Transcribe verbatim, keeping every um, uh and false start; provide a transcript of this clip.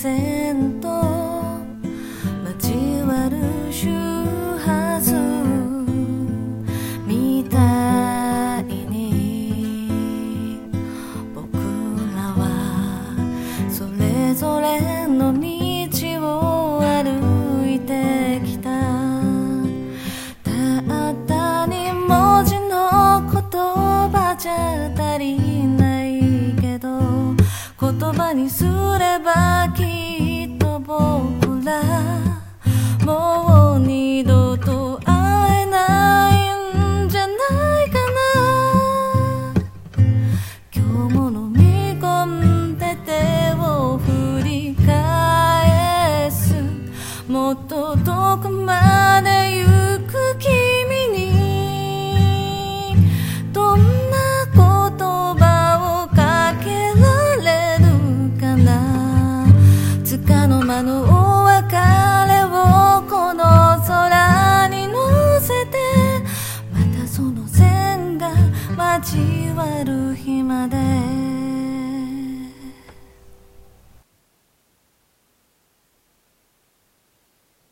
線と交わる周波数みたいに僕らはそれぞれの道を歩いてきた。たったに文字の言葉じゃ足りないけど、言葉にすればきっと僕らもう二度と会えないんじゃないかな。今日も飲み込んで手を振り返す、もっと遠くまで行く君にどんな言葉をかけられるかな。つかの間のお別れをこの空に乗せて、またその線が交わる日まで